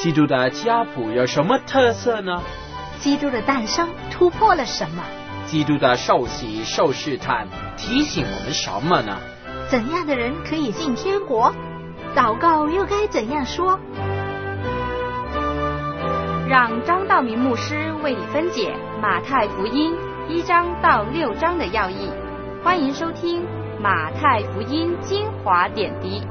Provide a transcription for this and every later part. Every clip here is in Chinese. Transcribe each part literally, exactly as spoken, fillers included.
基督的家谱有什么特色呢？ 基督的诞生突破了什么？ 基督的受洗受试探提醒我们什么呢？ 怎样的人可以进天国？祷告又该怎样说？ 让张道明牧师为你分解马太福音一章到六章的要义。欢迎收听马太福音精华点滴。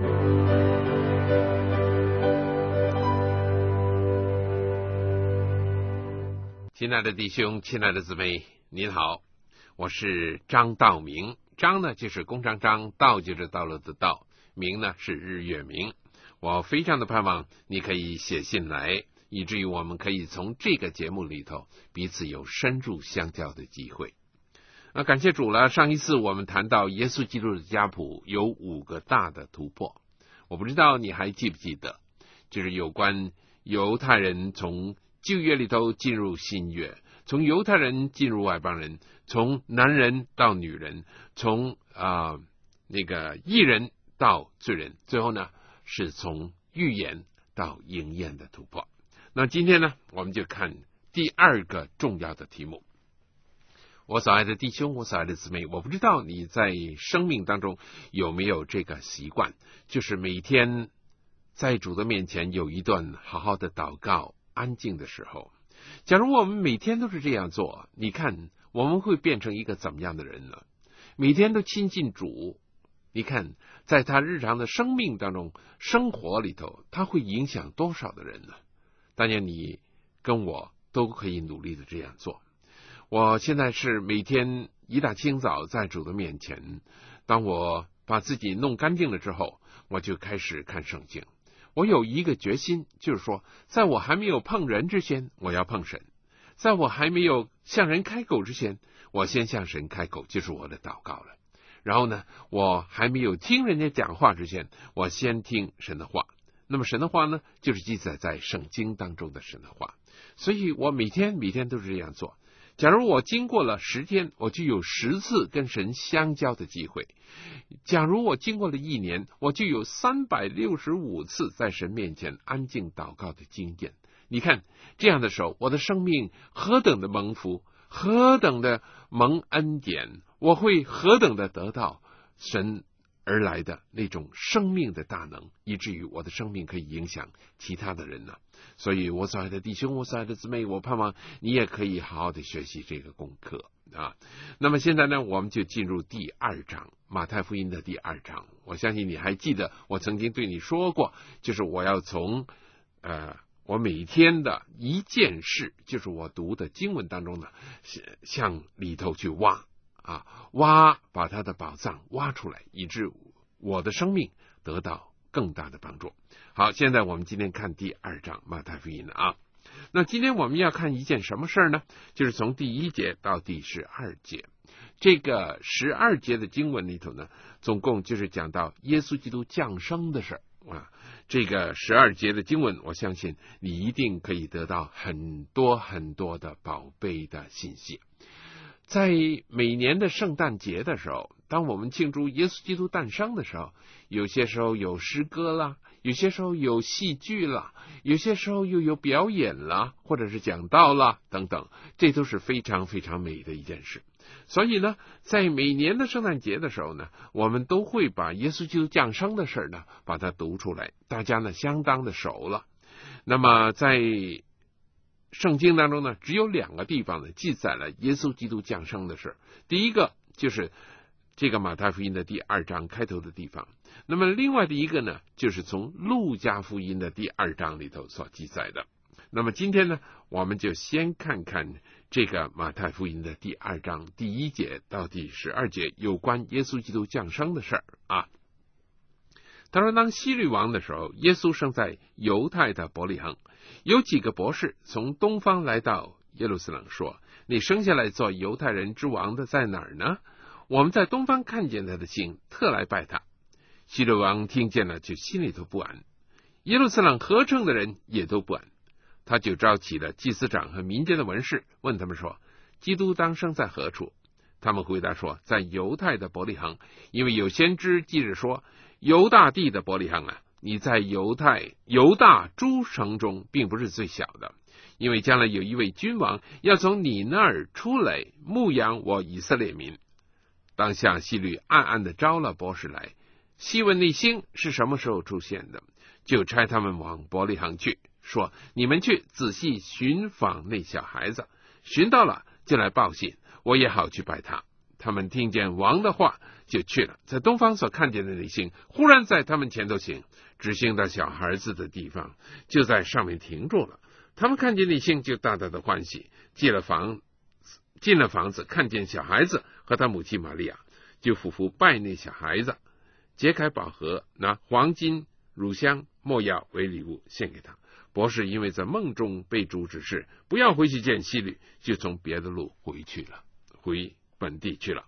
亲爱的弟兄，亲爱的姊妹，您好，我是张道明。张呢就是弓长张，道就是道路的道，明呢是日月明。我非常的盼望你可以写信来，以至于我们可以从这个节目里头彼此有深入相交的机会。啊，感谢主了。上一次我们谈到耶稣基督的家谱有五个大的突破，我不知道你还记不记得，就是有关犹太人从旧约里头进入新约，从犹太人进入外邦人，从男人到女人，从啊、呃、那个义人到罪人，最后呢是从预言到应验的突破。那今天呢，我们就看第二个重要的题目。我所爱的弟兄，我所爱的姊妹，我不知道你在生命当中有没有这个习惯，就是每天在主的面前有一段好好的祷告安静的时候。假如我们每天都是这样做，你看我们会变成一个怎么样的人呢？每天都亲近主，你看在他日常的生命当中生活里头，他会影响多少的人呢？当然你跟我都可以努力的这样做。我现在是每天一大清早在主的面前，当我把自己弄干净了之后，我就开始看圣经。我有一个决心，就是说在我还没有碰人之前，我要碰神；在我还没有向人开口之前，我先向神开口，就是我的祷告了。然后呢，我还没有听人家讲话之前，我先听神的话。那么神的话呢，就是记载在圣经当中的神的话。所以我每天每天都是这样做。假如我经过了十天，我就有十次跟神相交的机会。假如我经过了一年，我就有三百六十五次在神面前安静祷告的经验。你看这样的时候，我的生命何等的蒙福，何等的蒙恩典，我会何等的得到神而来的那种生命的大能，以至于我的生命可以影响其他的人呢。所以我所爱的弟兄，我所爱的姊妹，我盼望你也可以好好的学习这个功课啊。那么现在呢，我们就进入第二章，马太福音的第二章。我相信你还记得我曾经对你说过，就是我要从呃我每天的一件事，就是我读的经文当中呢，向里头去挖啊挖，把它的宝藏挖出来，以致我的生命得到更大的帮助。好，现在我们今天看第二章马太福音啊。那今天我们要看一件什么事呢？就是从第一节到第十二节。这个十二节的经文里头呢，总共就是讲到耶稣基督降生的事啊。这个十二节的经文，我相信你一定可以得到很多很多的宝贝的信息。在每年的圣诞节的时候，当我们庆祝耶稣基督诞生的时候，有些时候有诗歌啦，有些时候有戏剧啦，有些时候又有表演啦，或者是讲道啦等等，这都是非常非常美的一件事。所以呢，在每年的圣诞节的时候呢，我们都会把耶稣基督降生的事呢把它读出来，大家呢相当的熟了。那么在圣经当中呢，只有两个地方呢记载了耶稣基督降生的事。第一个就是这个马太福音的第二章开头的地方，那么另外的一个呢，就是从路加福音的第二章里头所记载的。那么今天呢，我们就先看看这个马太福音的第二章第一节到第十二节有关耶稣基督降生的事儿啊。他说，当希律王的时候，耶稣生在犹太的伯利恒。有几个博士从东方来到耶路撒冷，说：你生下来做犹太人之王的在哪儿呢？我们在东方看见他的星，特来拜他。希律王听见了，就心里头不安，耶路撒冷合城的人也都不安。他就召集了祭司长和民间的文士，问他们说：基督当生在何处？他们回答说：在犹太的伯利恒，因为有先知记着说，犹大地的伯利恒啊， 你在犹太犹大诸城中并不是最小的，因为将来有一位君王要从你那儿出来牧养我以色列民。当下希律暗暗地招了博士来，细问那星是什么时候出现的，就差他们往伯利恒去，说你们去仔细寻访那小孩子，寻到了就来报信，我也好去拜他。他们听见王的话就去了，在东方所看见的那星忽然在他们前头行，直行到小孩子的地方，就在上面停住了。他们看见那星就大大的欢喜，进了房进了房子，看见小孩子和他母亲玛利亚，就俯伏拜那小孩子，揭开宝盒，拿黄金、乳香、没药为礼物献给他。博士因为在梦中被主指示不要回去见希律，就从别的路回去了，回本地去了。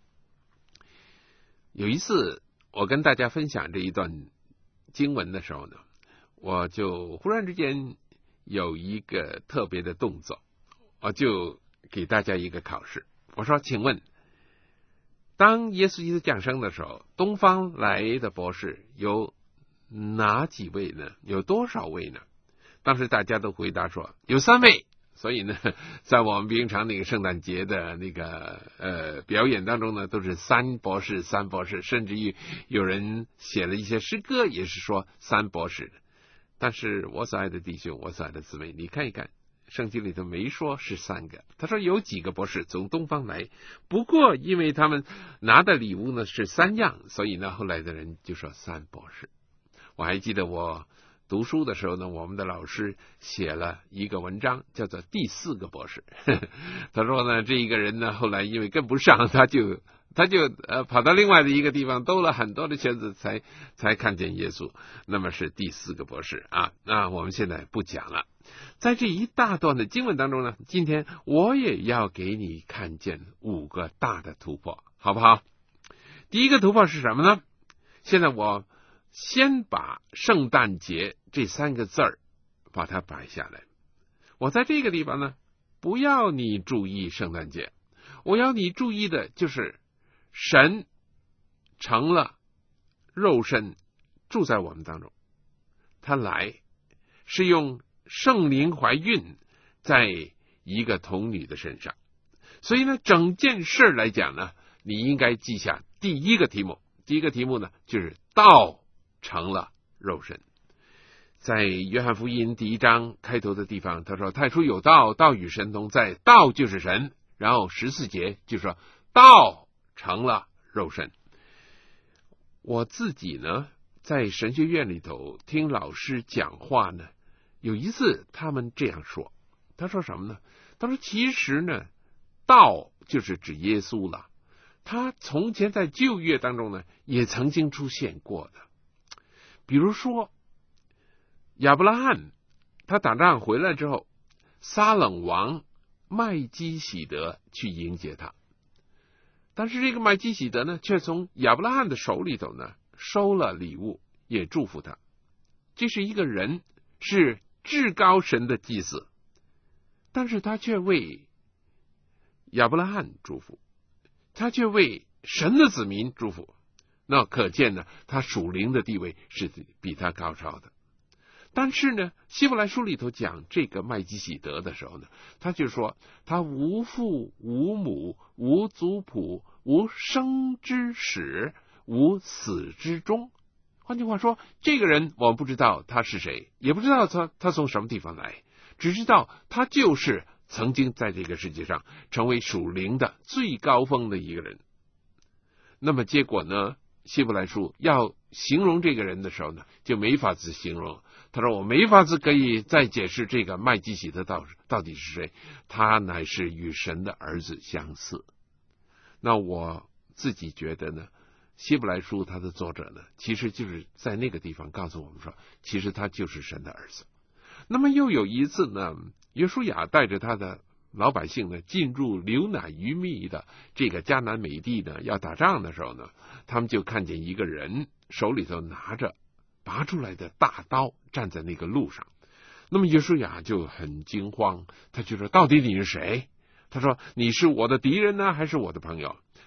有一次我跟大家分享这一段经文的时候呢，我就忽然之间有一个特别的动作，我就给大家一个考试。我说请问，当耶稣基督降生的时候，东方来的博士有哪几位呢？有多少位呢？当时大家都回答说有三位。所以呢，在我们平常那个圣诞节的那个呃表演当中呢，都是三博士三博士，甚至于有人写了一些诗歌也是说三博士。但是我所爱的弟兄，我所爱的姊妹，你看一看圣经里头没说是三个，他说有几个博士从东方来，不过因为他们拿的礼物呢是三样，所以呢后来的人就说三博士。我还记得我读书的时候呢，我们的老师写了一个文章叫做第四个博士他说呢，这一个人呢后来因为跟不上，他就他就呃跑到另外的一个地方兜了很多的圈子才才看见耶稣，那么是第四个博士啊。那我们现在不讲了。在这一大段的经文当中呢，今天我也要给你看见五个大的突破，好不好？第一个突破是什么呢？现在我先把圣诞节这三个字儿把它摆下来。我在这个地方呢，不要你注意圣诞节，我要你注意的就是神成了肉身住在我们当中。他来是用圣灵怀孕在一个童女的身上，所以呢整件事来讲呢，你应该记下第一个题目。第一个题目呢就是道成了肉身。在约翰福音第一章开头的地方，他说太初有道，道与神同在，道就是神。然后十四节就说道成了肉身。我自己呢在神学院里头听老师讲话呢，有一次他们这样说，他说什么呢？他说其实呢道就是指耶稣了，他从前在旧约当中呢也曾经出现过的。比如说亚伯拉罕他打仗回来之后，撒冷王麦基洗德去迎接他，但是这个麦基洗德呢却从亚伯拉罕的手里头呢收了礼物，也祝福他。这是一个人，是至高神的祭司，但是他却为亚伯拉罕祝福，他却为神的子民祝福。那可见呢，他属灵的地位是比他高超的。但是呢，希伯来书里头讲这个麦基洗德的时候呢，他就说他无父无母无族谱无生之始无死之终。换句话说，这个人我们不知道他是谁，也不知道他他从什么地方来，只知道他就是曾经在这个世界上成为属灵的最高峰的一个人。那么结果呢，希伯来书要形容这个人的时候呢，就没法子形容。他说我没法子可以再解释这个麦基洗德到到底是谁，他乃是与神的儿子相似。那我自己觉得呢，希伯来书他的作者呢，其实就是在那个地方告诉我们说，其实他就是神的儿子。那么又有一次呢，约书亚带着他的老百姓呢进入流奶鱼密的这个迦南美地呢，要打仗的时候呢，他们就看见一个人手里头拿着拔出来的大刀站在那个路上。那么约书亚就很惊慌，他就说到底你是谁？他说你是我的敌人呢还是我的朋友？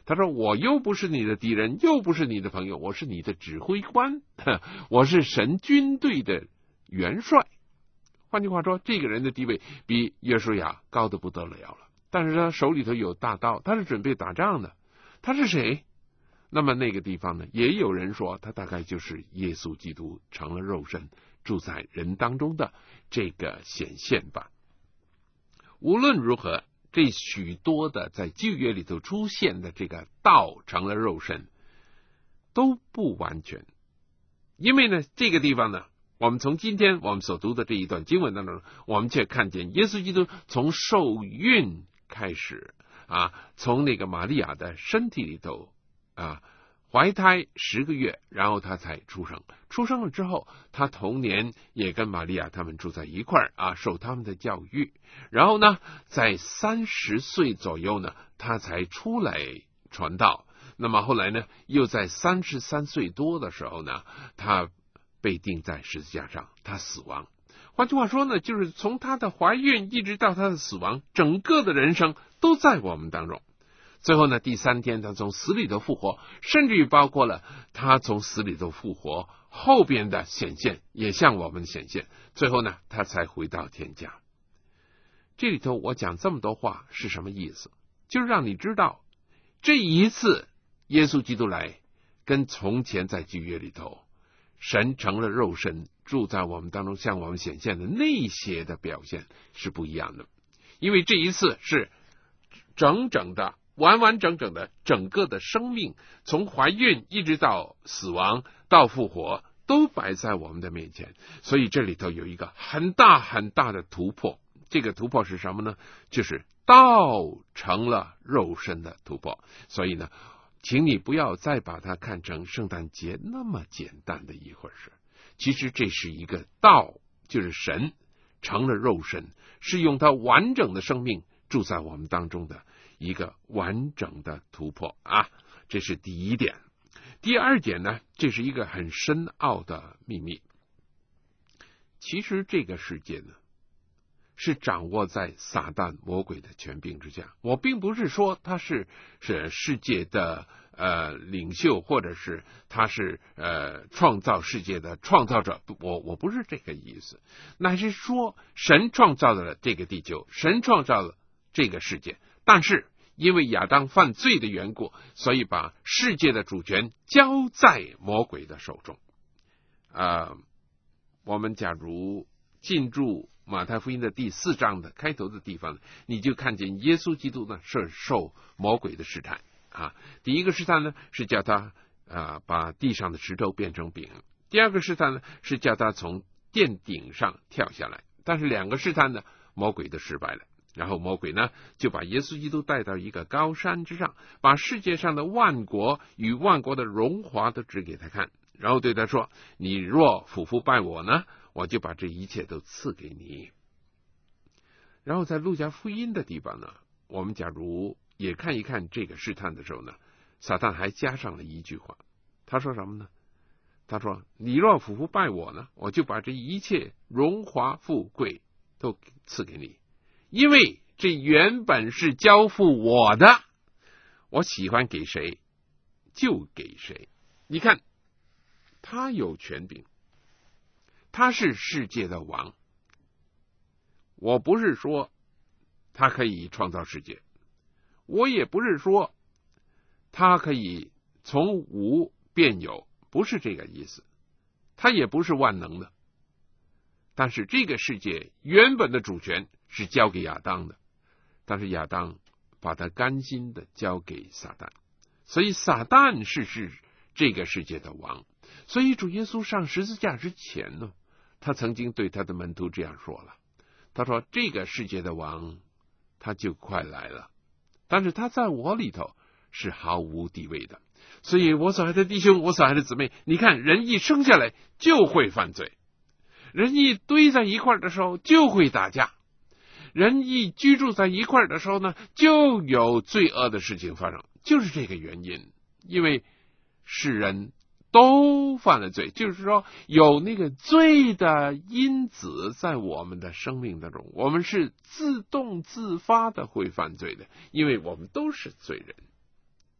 他说我又不是你的敌人，又不是你的朋友，我是你的指挥官，我是神军队的元帅。换句话说，这个人的地位比约书亚高得不得了了，但是他手里头有大刀，他是准备打仗的。他是谁？那么那个地方呢，也有人说他大概就是耶稣基督成了肉身住在人当中的这个显现吧。无论如何，这许多的在旧约里头出现的这个道成了肉身都不完全，因为呢这个地方呢，我们从今天我们所读的这一段经文当中，我们却看见耶稣基督从受孕开始啊，从那个玛利亚的身体里头啊怀胎十个月，然后他才出生。出生了之后，他童年也跟玛利亚他们住在一块儿啊，受他们的教育。然后呢，在三十岁左右呢，他才出来传道。那么后来呢，又在三十三岁多的时候呢，他被钉在十字架上，他死亡。换句话说呢，就是从他的怀孕一直到他的死亡，整个的人生都在我们当中。最后呢，第三天他从死里头复活，甚至于包括了他从死里头复活后边的显现，也向我们显现。最后呢，他才回到天家。这里头我讲这么多话是什么意思？就是让你知道，这一次耶稣基督来，跟从前在旧约里头神成了肉身住在我们当中向我们显现的那些的表现是不一样的。因为这一次是整整的完完整整的整个的生命，从怀孕一直到死亡到复活都摆在我们的面前，所以这里头有一个很大很大的突破。这个突破是什么呢？就是道成了肉身的突破。所以呢，请你不要再把它看成圣诞节那么简单的一回事。其实这是一个道，就是神成了肉身，是用他完整的生命住在我们当中的一个完整的突破啊，这是第一点。第二点呢，这是一个很深奥的秘密。其实这个世界呢，是掌握在撒旦魔鬼的权柄之下。我并不是说他是是世界的呃领袖，或者是他是呃创造世界的创造者，我我不是这个意思。乃是说神创造了这个地球，神创造了这个世界，但是因为亚当犯罪的缘故，所以把世界的主权交在魔鬼的手中。呃，我们假如进入马太福音的第四章的开头的地方，你就看见耶稣基督呢是受魔鬼的试探啊。第一个试探呢是叫他啊把地上的石头变成饼，第二个试探呢是叫他从殿顶上跳下来。但是两个试探呢，魔鬼都失败了。然后魔鬼呢就把耶稣基督带到一个高山之上，把世界上的万国与万国的荣华都指给他看，然后对他说，你若俯伏拜我呢，我就把这一切都赐给你。然后在路加福音的地方呢，我们假如也看一看这个试探的时候呢，撒旦还加上了一句话，他说什么呢？他说，你若俯伏拜我呢，我就把这一切荣华富贵都赐给你，因为这原本是交付我的，我喜欢给谁就给谁。你看，他有权柄，他是世界的王。我不是说他可以创造世界，我也不是说他可以从无变有，不是这个意思。他也不是万能的，但是这个世界原本的主权是交给亚当的，但是亚当把他甘心的交给撒旦，所以撒旦是是这个世界的王。所以主耶稣上十字架之前呢，他曾经对他的门徒这样说了，他说这个世界的王他就快来了，但是他在我里头是毫无地位的。所以我所爱的弟兄，我所爱的姊妹，你看人一生下来就会犯罪，人一堆在一块的时候就会打架，人一居住在一块的时候呢，就有罪恶的事情发生，就是这个原因。因为世人都犯了罪，就是说有那个罪的因子在我们的生命当中，我们是自动自发的会犯罪的，因为我们都是罪人。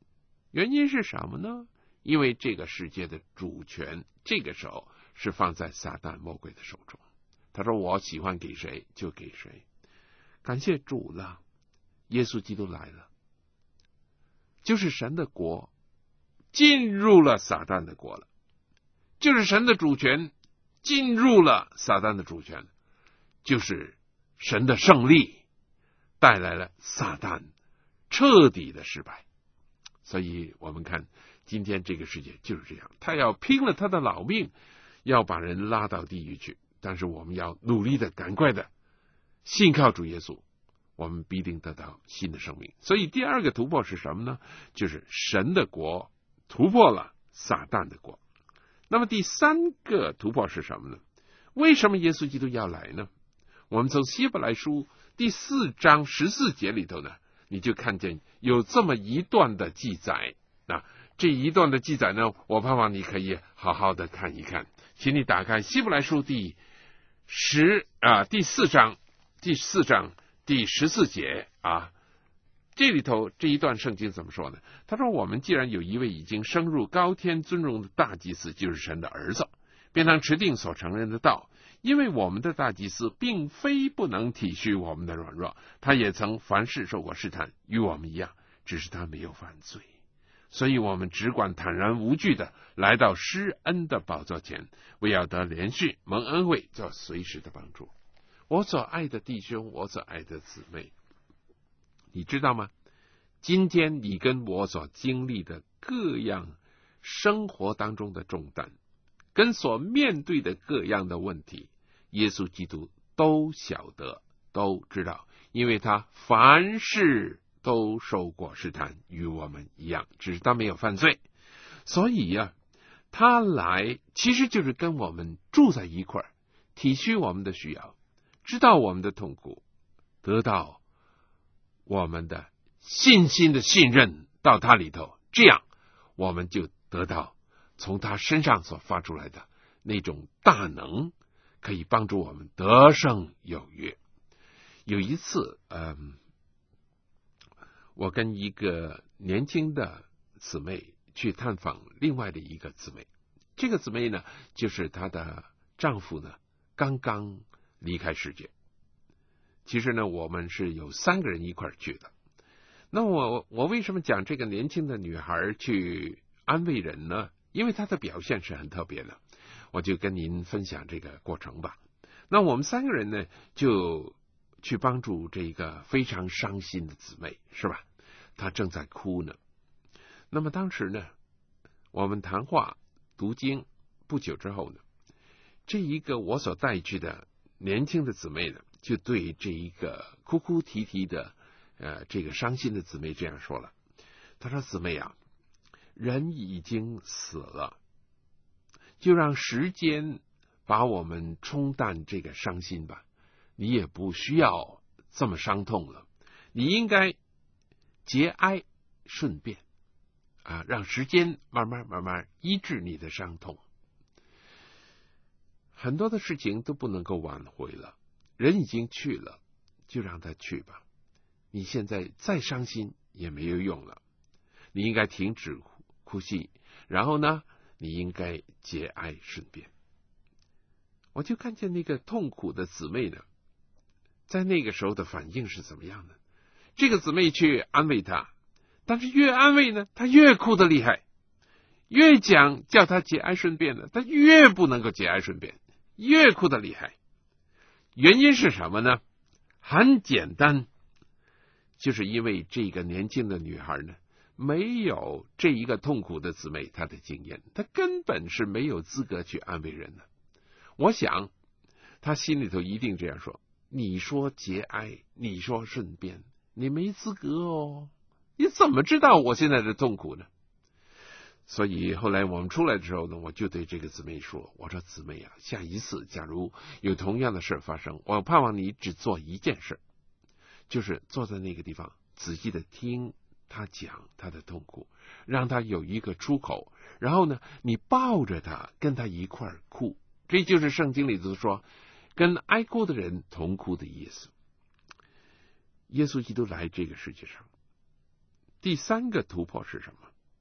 原因是什么呢？因为这个世界的主权这个时候是放在撒旦魔鬼的手中。他说我喜欢给谁就给谁。感谢主了，耶稣基督来了，就是神的国进入了撒旦的国了，就是神的主权进入了撒旦的主权，就是神的胜利带来了撒旦彻底的失败。所以我们看今天这个世界就是这样，他要拼了他的老命，要把人拉到地狱去。但是我们要努力的赶快的信靠主耶稣，我们必定得到新的生命。所以第二个突破是什么呢？就是神的国突破了撒旦的国。那么第三个突破是什么呢？为什么耶稣基督要来呢？我们从希伯来书第四章十四节里头呢，你就看见有这么一段的记载。那这一段的记载呢，我盼望你可以好好的看一看。请你打开希伯来书第十啊第四章第四章第十四节啊，这里头这一段圣经怎么说呢？他说我们既然有一位已经升入高天尊荣的大祭司，就是神的儿子，便当持定所承认的道，因为我们的大祭司并非不能体恤我们的软弱，他也曾凡事受过试探，与我们一样，只是他没有犯罪。所以我们只管坦然无惧的来到施恩的宝座前，为要得连续蒙恩惠，做随时的帮助。我所爱的弟兄，我所爱的姊妹，你知道吗？今天你跟我所经历的各样生活当中的重担，跟所面对的各样的问题，耶稣基督都晓得，都知道，因为他凡事都受过试探，与我们一样，只是他没有犯罪。所以呀、啊，他来其实就是跟我们住在一块儿，体恤我们的需要，知道我们的痛苦，得到我们的信心的信任到他里头，这样我们就得到从他身上所发出来的那种大能，可以帮助我们得胜有余。有一次嗯。我跟一个年轻的姊妹去探访另外的一个姊妹，这个姊妹呢，就是她的丈夫呢刚刚离开世界。其实呢，我们是有三个人一块去的。那我我为什么讲这个年轻的女孩去安慰人呢？因为她的表现是很特别的，我就跟您分享这个过程吧。那我们三个人呢，就去帮助这个非常伤心的姊妹，是吧？她正在哭呢。那么当时呢，我们谈话读经不久之后呢，这一个我所带去的年轻的姊妹呢，就对这一个哭哭啼啼的呃这个伤心的姊妹这样说了。她说：“姊妹啊，人已经死了，就让时间把我们冲淡这个伤心吧。你也不需要这么伤痛了，你应该节哀顺变啊，让时间慢慢慢慢医治你的伤痛。很多的事情都不能够挽回了，人已经去了，就让他去吧。你现在再伤心也没有用了，你应该停止哭泣，然后呢，你应该节哀顺变。”我就看见那个痛苦的姊妹呢，在那个时候的反应是怎么样的？这个姊妹去安慰他，但是越安慰呢，他越哭得厉害，越讲叫他节哀顺变呢，他越不能够节哀顺变，越哭得厉害。原因是什么呢？很简单，就是因为这个年轻的女孩呢，没有这一个痛苦的姊妹她的经验，她根本是没有资格去安慰人的。我想她心里头一定这样说：你说节哀，你说顺变，你没资格哦，你怎么知道我现在的痛苦呢？所以后来我们出来的时候呢，我就对这个姊妹说：我说姊妹啊，下一次假如有同样的事发生，我盼望你只做一件事，就是坐在那个地方仔细的听他讲他的痛苦，让他有一个出口，然后呢，你抱着他跟他一块儿哭。这就是圣经里头说跟哀哭的人同哭的意思。耶稣基督来这个世界上，第三个突破是什么？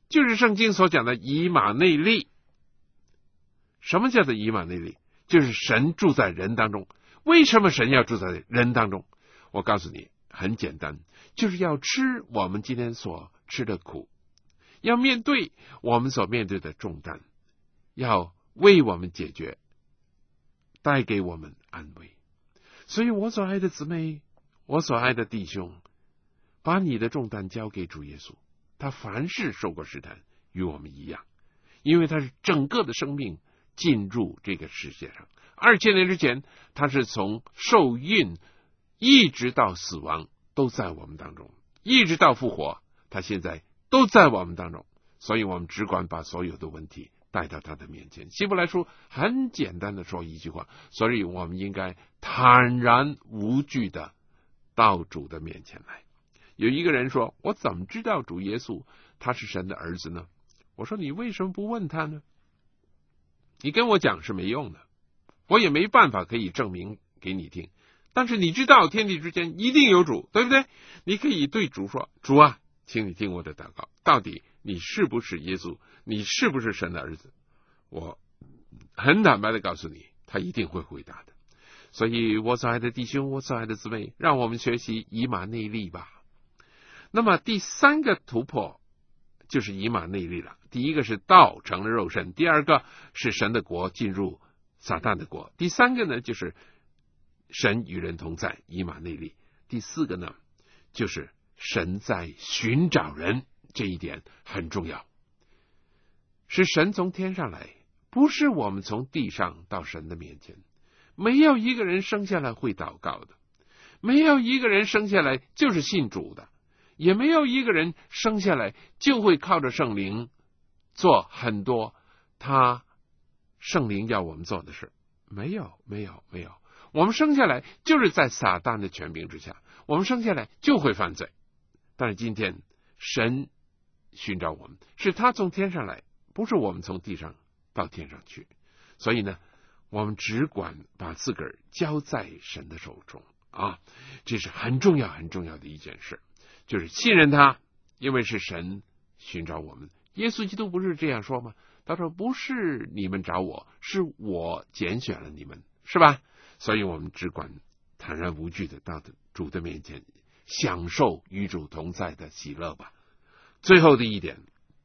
就是圣经所讲的以马内利。什么叫做以马内利？就是神住在人当中。为什么神要住在人当中？我告诉你，很简单，就是要吃我们今天所吃的苦，要面对我们所面对的重担，要为我们解决，带给我们安慰。所以我所爱的姊妹，我所爱的弟兄，把你的重担交给主耶稣，他凡事受过试探，与我们一样，因为他是整个的生命进入这个世界上。二千年之前，他是从受孕一直到死亡都在我们当中，一直到复活，他现在都在我们当中。所以我们只管把所有的问题带到他的面前。希伯来书很简单的说一句话，所以我们应该坦然无惧的到主的面前来。有一个人说，我怎么知道主耶稣他是神的儿子呢？我说，你为什么不问他呢？你跟我讲是没用的，我也没办法可以证明给你听。但是你知道天地之间一定有主，对不对？你可以对主说，主啊，请你听我的祷告，到底你是不是耶稣？你是不是神的儿子？我很坦白的告诉你，他一定会回答的。所以我所爱的弟兄，我所爱的姊妹，让我们学习以马内利吧。那么第三个突破就是以马内利了。第一个是道成了肉身，第二个是神的国进入撒旦的国，第三个呢就是神与人同在，以马内利。第四个呢就是神在寻找人，这一点很重要，是神从天上来，不是我们从地上到神的面前。没有一个人生下来会祷告的，没有一个人生下来就是信主的，也没有一个人生下来就会靠着圣灵做很多他圣灵要我们做的事。没有没有没有，我们生下来就是在撒旦的权柄之下，我们生下来就会犯罪。但是今天神寻找我们，是他从天上来，不是我们从地上到天上去。所以呢，我们只管把自个儿交在神的手中啊，这是很重要很重要的一件事，就是信任他，因为是神寻找我们。耶稣基督不是这样说吗？他说，不是你们找我，是我拣选了你们，是吧？所以我们只管坦然无惧的到主的面前，享受与主同在的喜乐吧。最后的一点，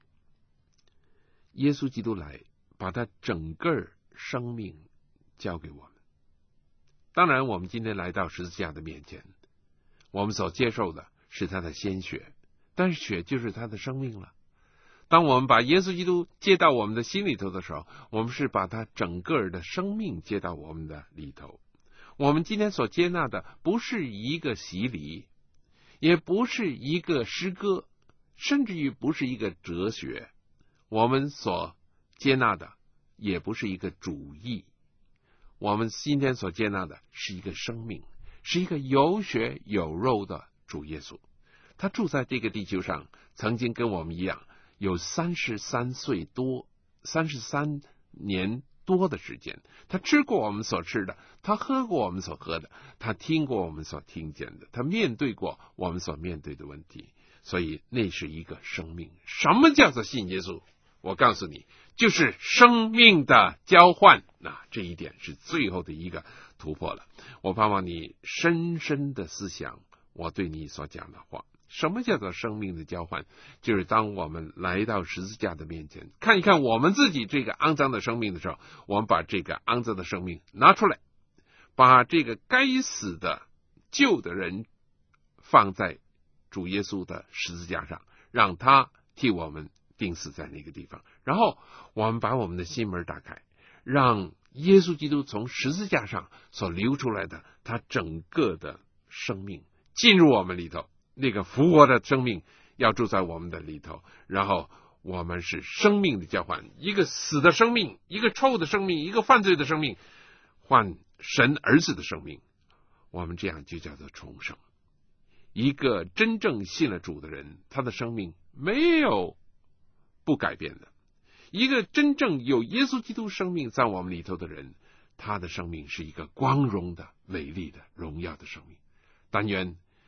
耶稣基督来把他整个生命交给我们。当然我们今天来到十字架的面前，我们所接受的是他的鲜血，但是血就是他的生命了。当我们把耶稣基督接到我们的心里头的时候，我们是把他整个的生命接到我们的里头。我们今天所接纳的不是一个洗礼，也不是一个诗歌，甚至于不是一个哲学，我们所接纳的也不是一个主义，我们今天所接纳的是一个生命，是一个有血有肉的主耶稣。他住在这个地球上，曾经跟我们一样有三十三岁多三十三年多的时间，他吃过我们所吃的，他喝过我们所喝的，他听过我们所听见的，他面对过我们所面对的问题。所以那是一个生命。什么叫做信耶稣？我告诉你，就是生命的交换。那这一点是最后的一个突破了。我盼望你深深的思想我对你所讲的话。什么叫做生命的交换？就是当我们来到十字架的面前，看一看我们自己这个肮脏的生命的时候，我们把这个肮脏的生命拿出来，把这个该死的旧的人放在主耶稣的十字架上，让他替我们钉死在那个地方。然后我们把我们的心门打开，让耶稣基督从十字架上所流出来的他整个的生命进入我们里头，那个复活的生命要住在我们的里头，然后我们是生命的交换，一个死的生命，一个臭的生命，一个犯罪的生命，换神儿子的生命，我们这样就叫做重生。一个真正信了主的人，他的生命没有不改变的。一个真正有耶稣基督生命在我们里头的人，他的生命是一个光荣的、美丽的、荣耀的生命。但愿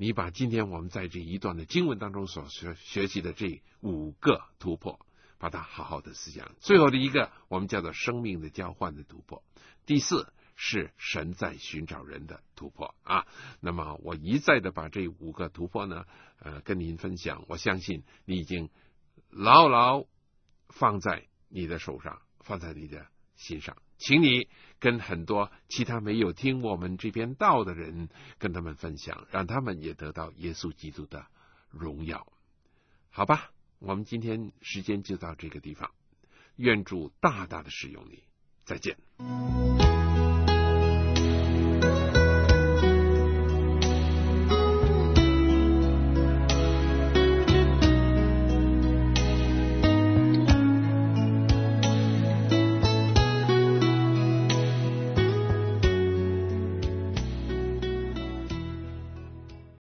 你把今天我们在这一段的经文当中所学学习的这五个突破，把它好好的思想。最后的一个，我们叫做生命的交换的突破。第四是神在寻找人的突破啊。那么我一再的把这五个突破呢，呃，跟您分享。我相信你已经牢牢放在你的手上，放在你的心上。请你跟很多其他没有听我们这边道的人，跟他们分享，让他们也得到耶稣基督的荣耀。好吧，我们今天时间就到这个地方，愿主大大的使用你，再见。